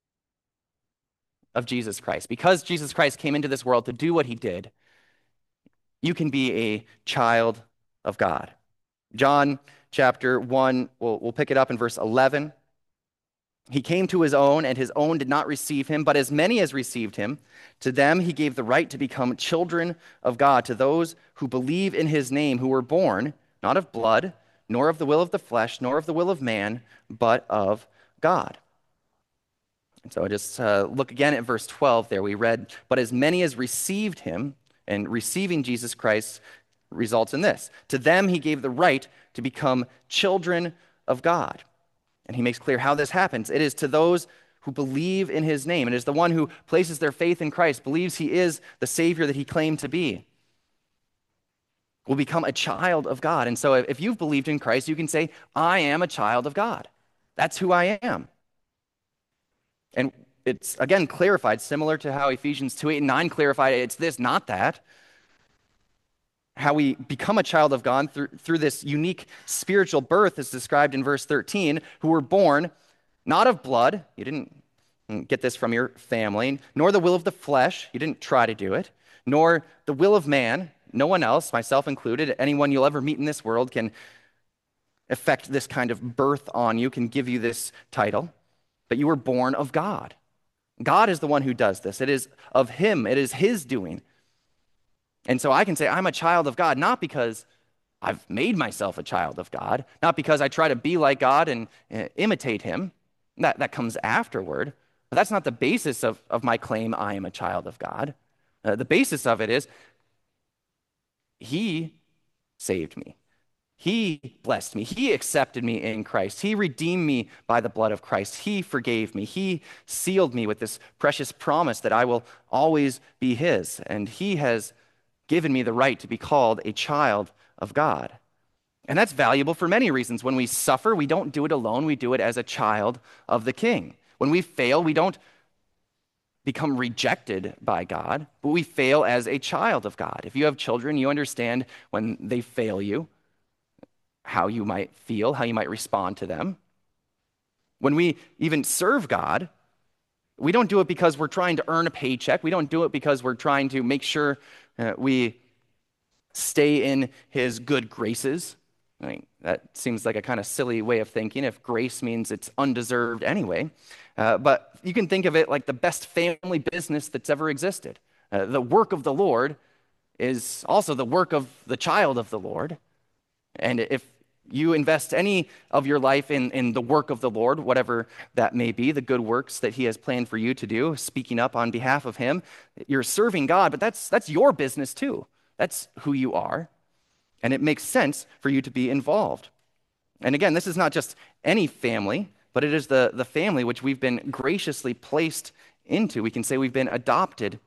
of Jesus Christ, because Jesus Christ came into this world to do what he did, you can be a child of God. John chapter one, we'll, we'll pick it up in verse eleven. He came to his own, and his own did not receive him, but as many as received him, to them he gave the right to become children of God, to those who believe in his name, who were born, not of blood, nor of the will of the flesh, nor of the will of man, but of God. And so I just uh, look again at verse twelve there. We read, but as many as received him, and receiving Jesus Christ results in this. To them he gave the right to become children of God. And he makes clear how this happens. It is to those who believe in his name. It is the one who places their faith in Christ, believes he is the Savior that he claimed to be, will become a child of God. And so if you've believed in Christ, you can say, I am a child of God. That's who I am. And it's, again, clarified, similar to how Ephesians two, eight, and nine clarified it's this, not that. How we become a child of God through, through this unique spiritual birth is described in verse thirteen, who were born not of blood, you didn't get this from your family, nor the will of the flesh, you didn't try to do it, nor the will of man, no one else, myself included, anyone you'll ever meet in this world can effect this kind of birth on you, can give you this title, but you were born of God. God is the one who does this. It is of him, it is his doing. And so I can say I'm a child of God, not because I've made myself a child of God, not because I try to be like God and uh, imitate him. That, that comes afterward. But that's not the basis of, of my claim I am a child of God. Uh, the basis of it is he saved me. He blessed me. He accepted me in Christ. He redeemed me by the blood of Christ. He forgave me. He sealed me with this precious promise that I will always be his. And he has given me the right to be called a child of God. And that's valuable for many reasons. When we suffer, we don't do it alone. We do it as a child of the King. When we fail, we don't become rejected by God, but we fail as a child of God. If you have children, you understand when they fail you, how you might feel, how you might respond to them. When we even serve God, We don't do it because we're trying to earn a paycheck. We don't do it because we're trying to make sure uh, we stay in his good graces. I mean, that seems like a kind of silly way of thinking if grace means it's undeserved anyway. Uh, but you can think of it like the best family business that's ever existed. Uh, the work of the Lord is also the work of the child of the Lord. And if you invest any of your life in, in the work of the Lord, whatever that may be, the good works that he has planned for you to do, speaking up on behalf of him, you're serving God, but that's, that's your business too. That's who you are. And it makes sense for you to be involved. And again, this is not just any family, but it is the, the family which we've been graciously placed into. We can say we've been adopted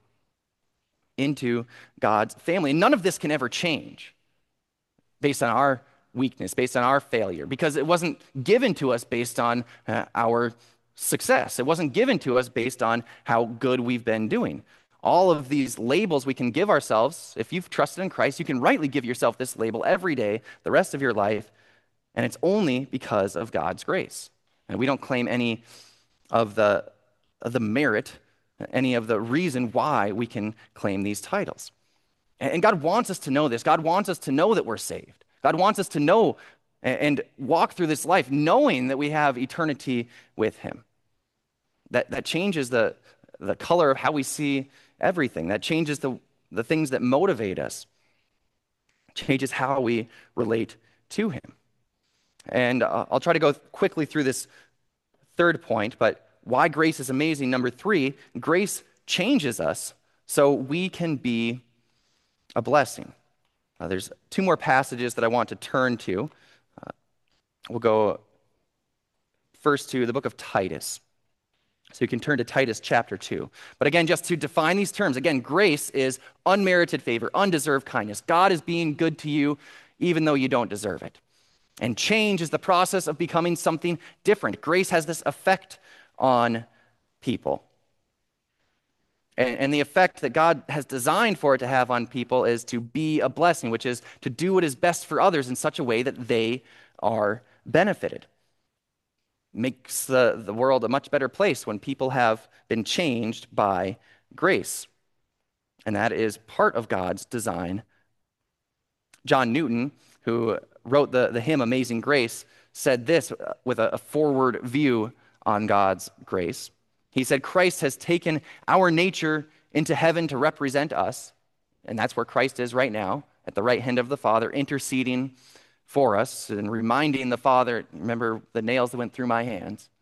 into God's family. None of this can ever change based on our weakness, based on our failure, because it wasn't given to us based on uh, our success. It wasn't given to us based on how good we've been doing. All of these labels we can give ourselves, if you've trusted in Christ, you can rightly give yourself this label every day, the rest of your life, and it's only because of God's grace. And we don't claim any of the, of the merit, any of the reason why we can claim these titles. And God wants us to know this. God wants us to know that we're saved. God wants us to know and walk through this life knowing that we have eternity with him. That, that changes the, the color of how we see everything. That changes the, the things that motivate us. Changes how we relate to him. And uh, I'll try to go quickly through this third point, but why grace is amazing. Number three, grace changes us so we can be a blessing. Uh, there's two more passages that I want to turn to. Uh, we'll go first to the book of Titus. So you can turn to Titus chapter two. But again, just to define these terms, again, grace is unmerited favor, undeserved kindness. God is being good to you even though you don't deserve it. And change is the process of becoming something different. Grace has this effect on people. And, and the effect that God has designed for it to have on people is to be a blessing, which is to do what is best for others in such a way that they are benefited. Makes the, the world a much better place when people have been changed by grace. And that is part of God's design. John Newton, who wrote the, the hymn Amazing Grace, said this with a, a forward view on God's grace. He said, Christ has taken our nature into heaven to represent us, and that's where Christ is right now, at the right hand of the Father, interceding for us and reminding the Father, remember the nails that went through my hands.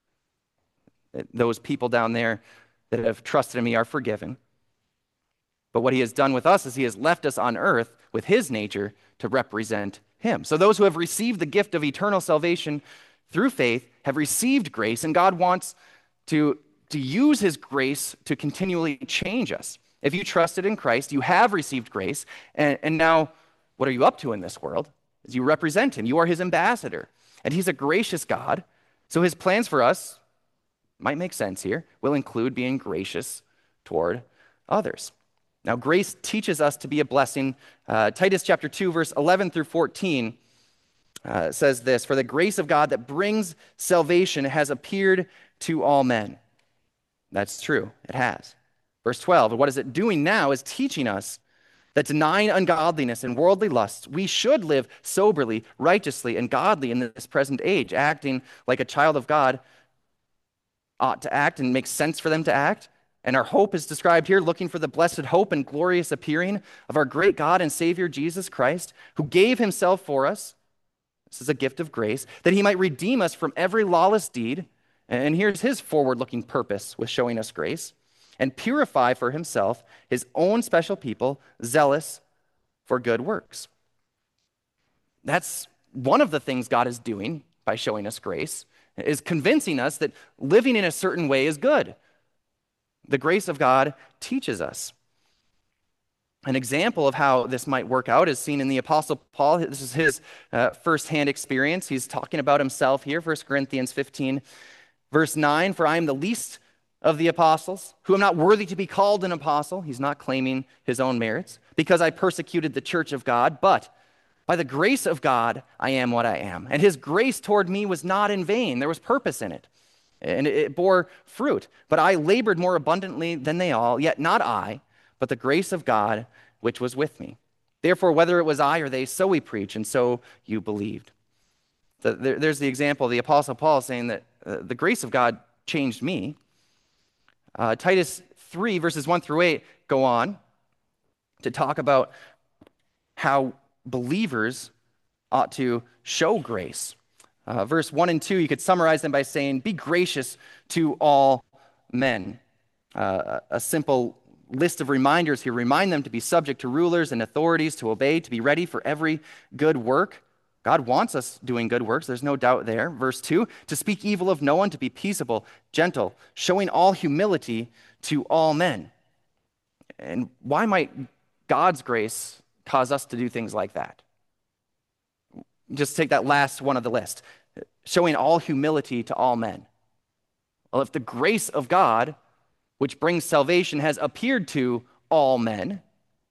Those people down there that have trusted in me are forgiven. But what he has done with us is he has left us on earth with his nature to represent him. So those who have received the gift of eternal salvation through faith have received grace, and God wants to, to use his grace to continually change us. If you trusted in Christ, you have received grace, and, and now what are you up to in this world? As you represent him, you are his ambassador, and he's a gracious God, so his plans for us, might make sense here, will include being gracious toward others. Now, grace teaches us to be a blessing. Uh, Titus chapter two, verse eleven through fourteen uh, says this, "For the grace of God that brings salvation has appeared to all men." That's true, it has. Verse twelve, and what is it doing now is teaching us that denying ungodliness and worldly lusts, we should live soberly, righteously, and godly in this present age, acting like a child of God ought to act and makes sense for them to act. And our hope is described here, looking for the blessed hope and glorious appearing of our great God and Savior Jesus Christ, who gave himself for us. This is a gift of grace, that he might redeem us from every lawless deed. And here's his forward-looking purpose with showing us grace, and purify for himself his own special people, zealous for good works. That's one of the things God is doing by showing us grace, is convincing us that living in a certain way is good. The grace of God teaches us. An example of how this might work out is seen in the Apostle Paul. This is his uh, firsthand experience. He's talking about himself here, First Corinthians fifteen, verse nine, "For I am the least of the apostles, who am not worthy to be called an apostle." He's not claiming his own merits. "Because I persecuted the church of God, but by the grace of God I am what I am. And his grace toward me was not in vain." There was purpose in it. and it it bore fruit. But I labored more abundantly than they all, yet not I, but the grace of God which was with me. Therefore, whether it was I or they, so we preach, and so you believed. The, there, there's the example of the Apostle Paul saying that uh, the grace of God changed me. Uh, Titus three, verses one through eight, go on to talk about how believers ought to show grace. Uh, verse one and two, you could summarize them by saying, be gracious to all men. Uh, a simple list of reminders here. Remind them to be subject to rulers and authorities, to obey, to be ready for every good work. God wants us doing good works. There's no doubt there. Verse two, to speak evil of no one, to be peaceable, gentle, showing all humility to all men. And why might God's grace cause us to do things like that? Just take that last one of the list, showing all humility to all men. Well, if the grace of God, which brings salvation, has appeared to all men,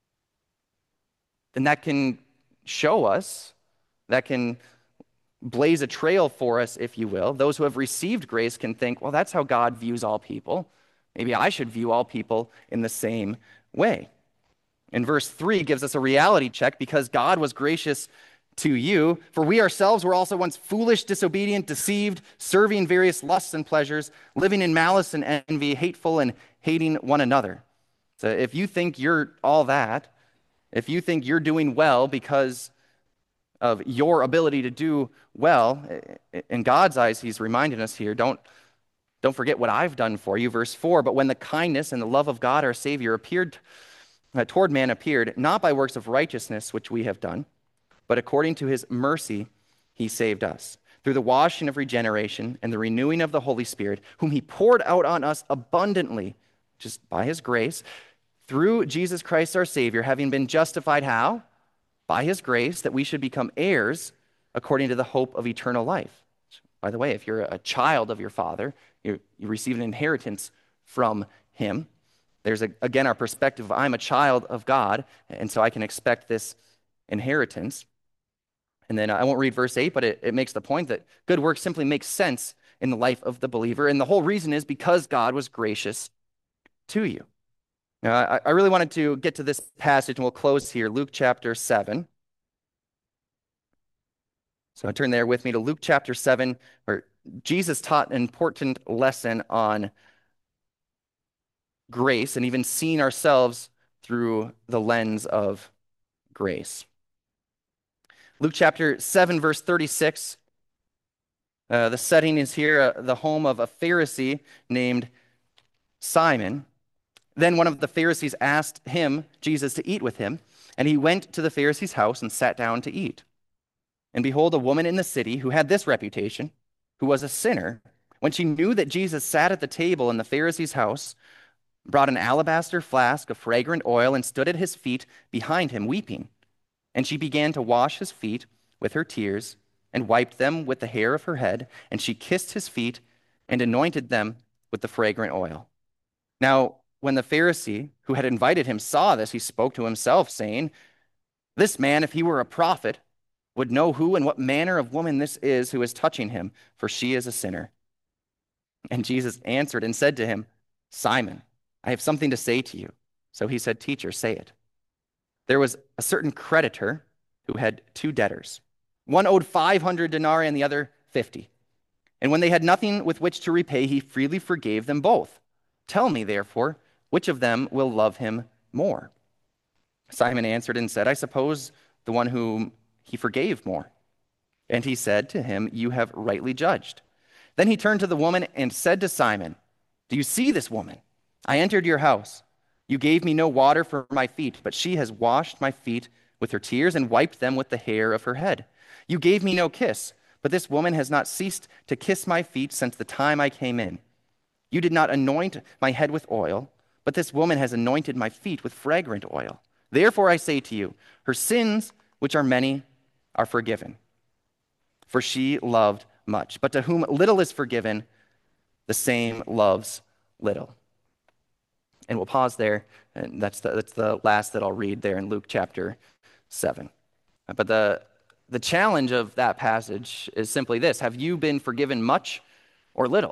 then that can show us, that can blaze a trail for us, if you will. Those who have received grace can think, well, that's how God views all people. Maybe I should view all people in the same way. And verse three gives us a reality check, because God was gracious to you. For we ourselves were also once foolish, disobedient, deceived, serving various lusts and pleasures, living in malice and envy, hateful and hating one another. So if you think you're all that, if you think you're doing well because of your ability to do well, in God's eyes, he's reminding us here, don't, don't forget what I've done for you. Verse four, but when the kindness and the love of God our Savior appeared uh, toward man appeared, not by works of righteousness which we have done, but according to his mercy he saved us, through the washing of regeneration and the renewing of the Holy Spirit, whom he poured out on us abundantly, just by his grace, through Jesus Christ our Savior, having been justified how? By his grace, that we should become heirs according to the hope of eternal life. By the way, if you're a child of your Father, you you receive an inheritance from him. There's, a, again, our perspective. I'm a child of God, and so I can expect this inheritance. And then I won't read verse eight, but it, it makes the point that good works simply makes sense in the life of the believer. And the whole reason is because God was gracious to you. Now, I, I really wanted to get to this passage, and we'll close here, Luke chapter seven. So turn there with me to Luke chapter seven, where Jesus taught an important lesson on grace and even seeing ourselves through the lens of grace. Luke chapter seven, verse thirty-six. Uh, the setting is here, uh, the home of a Pharisee named Simon. Then one of the Pharisees asked him, Jesus, to eat with him, and he went to the Pharisee's house and sat down to eat. And behold, a woman in the city who had this reputation, who was a sinner, when she knew that Jesus sat at the table in the Pharisee's house, brought an alabaster flask of fragrant oil and stood at his feet behind him, weeping. And she began to wash his feet with her tears and wiped them with the hair of her head, and she kissed his feet and anointed them with the fragrant oil. Now, when the Pharisee who had invited him saw this, he spoke to himself, saying, this man, if he were a prophet, would know who and what manner of woman this is who is touching him, for she is a sinner. And Jesus answered and said to him, Simon, I have something to say to you. So he said, Teacher, say it. There was a certain creditor who had two debtors. One owed five hundred denarii and the other fifty. And when they had nothing with which to repay, he freely forgave them both. Tell me, therefore, which of them will love him more? Simon answered and said, I suppose the one whom he forgave more. And he said to him, you have rightly judged. Then he turned to the woman and said to Simon, do you see this woman? I entered your house. You gave me no water for my feet, but she has washed my feet with her tears and wiped them with the hair of her head. You gave me no kiss, but this woman has not ceased to kiss my feet since the time I came in. You did not anoint my head with oil, but this woman has anointed my feet with fragrant oil. Therefore I say to you, her sins, which are many, are forgiven, for she loved much. But to whom little is forgiven, the same loves little. And we'll pause there, and that's the, that's the last that I'll read there in Luke chapter seven. But the, the challenge of that passage is simply this: have you been forgiven much or little?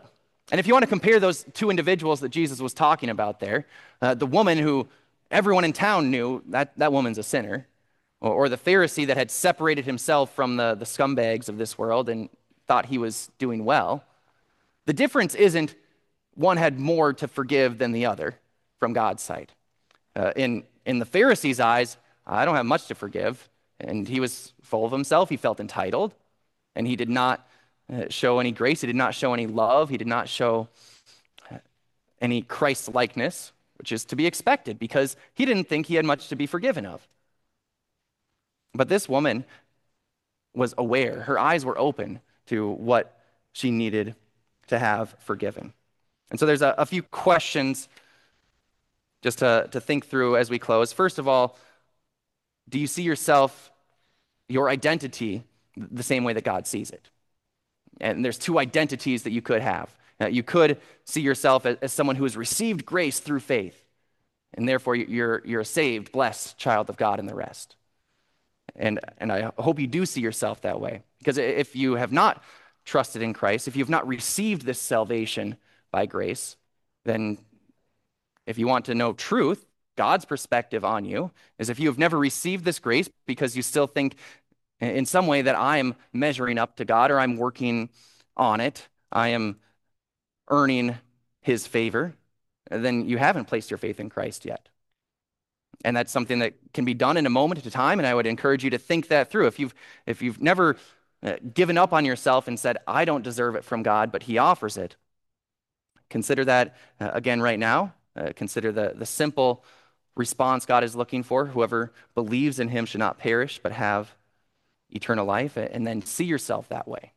And if you want to compare those two individuals that Jesus was talking about there, uh, the woman who everyone in town knew that that woman's a sinner, or, or the Pharisee that had separated himself from the, the scumbags of this world and thought he was doing well, the difference isn't one had more to forgive than the other from God's sight. Uh, in, in the Pharisee's eyes, I don't have much to forgive, and he was full of himself. He felt entitled, and he did not uh, show any grace. He did not show any love. He did not show any Christ-likeness, which is to be expected because he didn't think he had much to be forgiven of. But this woman was aware. Her eyes were open to what she needed to have forgiven. And so there's a, a few questions just to, to think through as we close. First of all, do you see yourself, your identity, the same way that God sees it? And there's two identities that you could have. Uh, you could see yourself as, as someone who has received grace through faith, and therefore you're, you're a saved, blessed child of God and the rest. And, and I hope you do see yourself that way, because if you have not trusted in Christ, if you have not received this salvation by grace, then if you want to know truth, God's perspective on you is if you have never received this grace because you still think in some way that I'm measuring up to God or I'm working on it, I am earning his favor, then you haven't placed your faith in Christ yet. And that's something that can be done in a moment at a time, and I would encourage you to think that through. If you've, if you've never uh, given up on yourself and said, I don't deserve it from God, but he offers it, consider that uh, again right now. Uh, consider the, the simple response God is looking for. Whoever believes in him should not perish, but have eternal life, and then see yourself that way.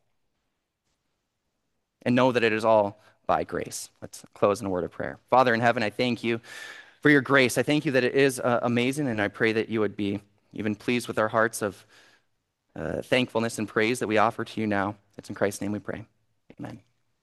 And know that it is all by grace. Let's close in a word of prayer. Father in heaven, I thank you for your grace. I thank you that it is uh, amazing, and I pray that you would be even pleased with our hearts of uh, thankfulness and praise that we offer to you now. It's in Christ's name we pray. Amen.